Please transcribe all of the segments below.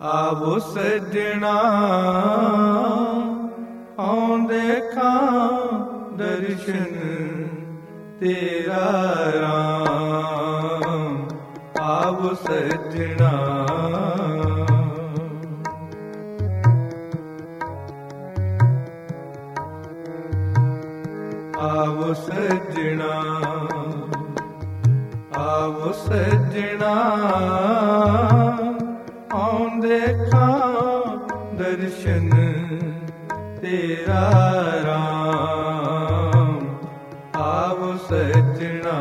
ਆਵੋ ਸੱਜਣਾ ਆਉਂ ਦੇਖਾਂ ਦਰਸ਼ਨ ਤੇਰਾ ਰਾਮ। ਆਵੋ ਸੱਜਣਾ ਆਵੋ ਸੱਜਣਾ ਆਵੋ ਸੱਜਣਾ ਆਉਂ ਦੇਖਾਂ ਦਰਸ਼ਨ ਤੇਰਾ ਰਾਮ। ਆਵੋ ਸੱਜਣਾ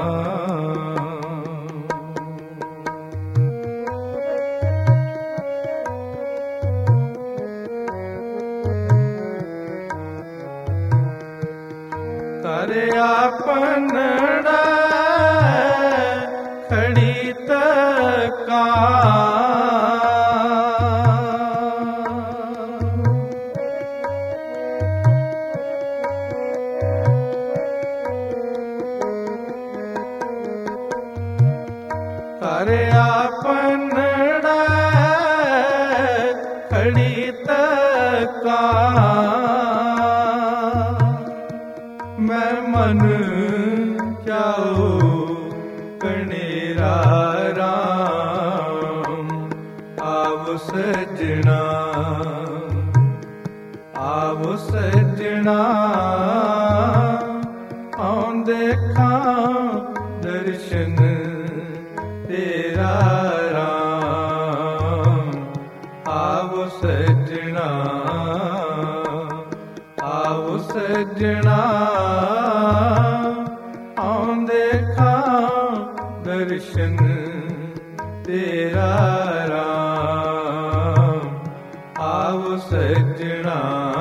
ਕਰ ਆਪਨੜਾ ਖੜੀ ਤੱਕਾਂ ਕਰ ਆਪਨੜਾ ਖੜੀ ਤੱਕਾਂ ਮੈਂ ਮਨ ਚਾਉ ਕਣੇਰਾ ਰਾਮ। ਆਵੋ ਸੱਜਣਾ ਆਵੋ ਸੱਜਣਾ ਆਉਂ ਦੇਖਾਂ ਦਰਸ਼ਨ ਤੇਰਾ ਰਾਮ। ਆਵੋ ਸੱਜਣਾ ਆਵੋ ਸੱਜਣਾ ਆਉਂ ਦੇਖਾਂ ਦਰਸ਼ਨ ਤੇਰਾ ਰਾਮ। ਆਵੋ ਸੱਜਣਾ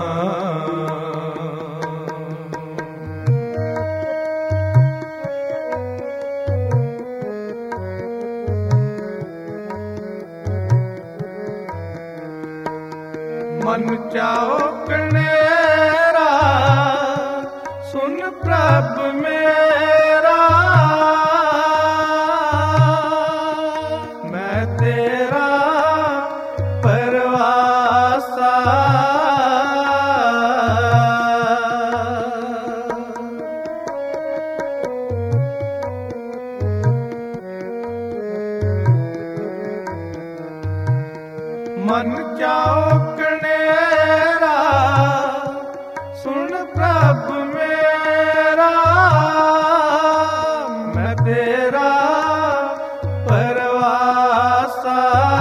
ਮਨ ਚਾਉ ਕਣੇਰਾ ਸੁਨ ਪ੍ਰਭ ਮੇਰਾ। ਮੈਂ ਤੇਰਾ ਪਰਵਾਸਾ ਮਨ ਚਾਉ ਕਣੇਰਾ ਸੁਣ ਪ੍ਰਭ ਮੇਰਾ। ਮੈਂ ਤੇਰਾ ਪਰਵਾਸਾ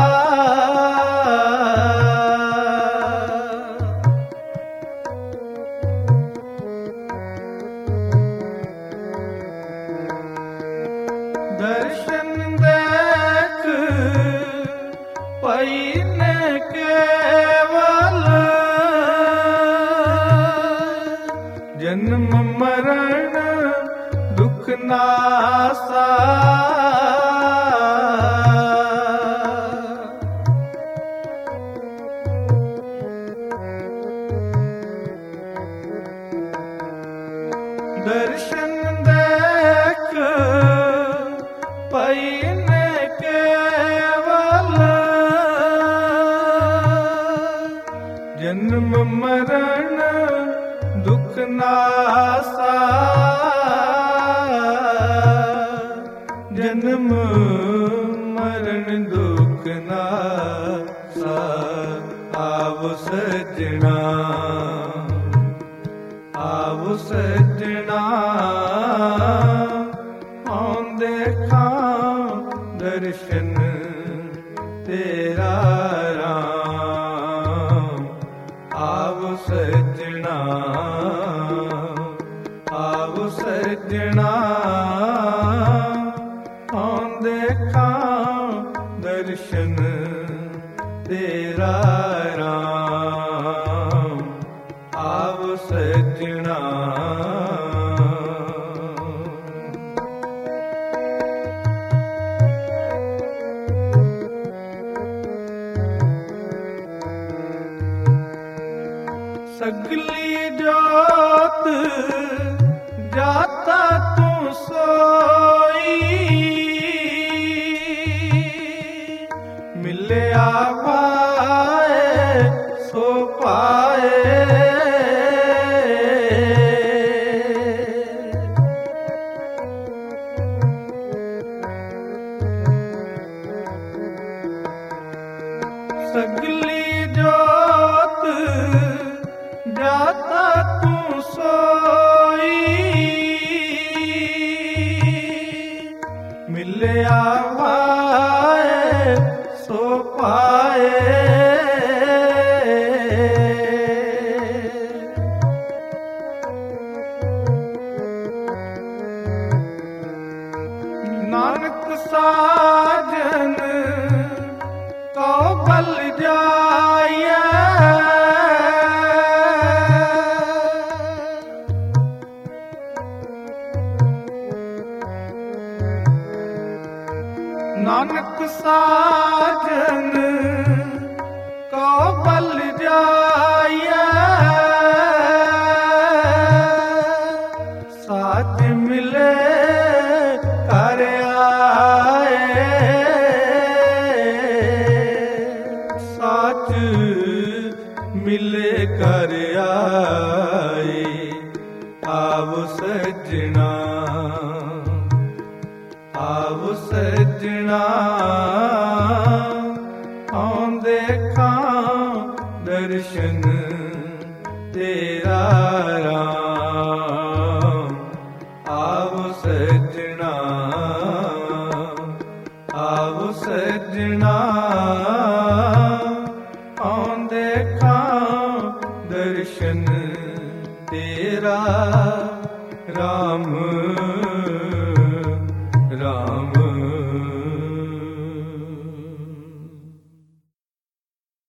ਦਰਸ਼ਨ ਦੇਖ ਪਈ ਨੇ ਕੇਵਲ ਜਨਮ ਮਰਨ ਦੁਖ ਨਾਸਾ। ਦਰਸ਼ਨ ਦੇਖ ਪਈ ਨੇ ਕੇਵਲ ਜਨਮ ਮਰਨ ਦੁਖ ਨਾਸਾ। ਜਨਮ ਮਰਨ ਦੁਖ ਨਾਸਾ। ਆਵੋ ਸੱਜਣਾ ਆਵੋ ਸੱਜਣਾ ਆਉਂ ਦੇਖਾਂ ਦਰਸ਼ਨ ਤੇਰਾ ਰਾਮ। ਆਵੋ ਸੱਜਣਾ ਆਵੋ ਸੱਜਣਾ ਆਉਂ ਦੇਖਾਂ ਦਰਸ਼ਨ ਤੇਰਾ ਰਾਮ। ਆਵੋ ਸੱਜਣਾ ਸਗਲੀ ਜੋਤ ਜਾਤਾ ਤੂੰ ਸੋਈ ਮਿਲਿਆ ਪਾਏ ਸੋ ਪਾਏ। ਸਗਲੀ ਜੋਤ ਜਾਤਾ ਤੂੰ ਸੋਈ, ਮਿਲਿਆ ਵਾਏ ਸੋ ਪਾਏ।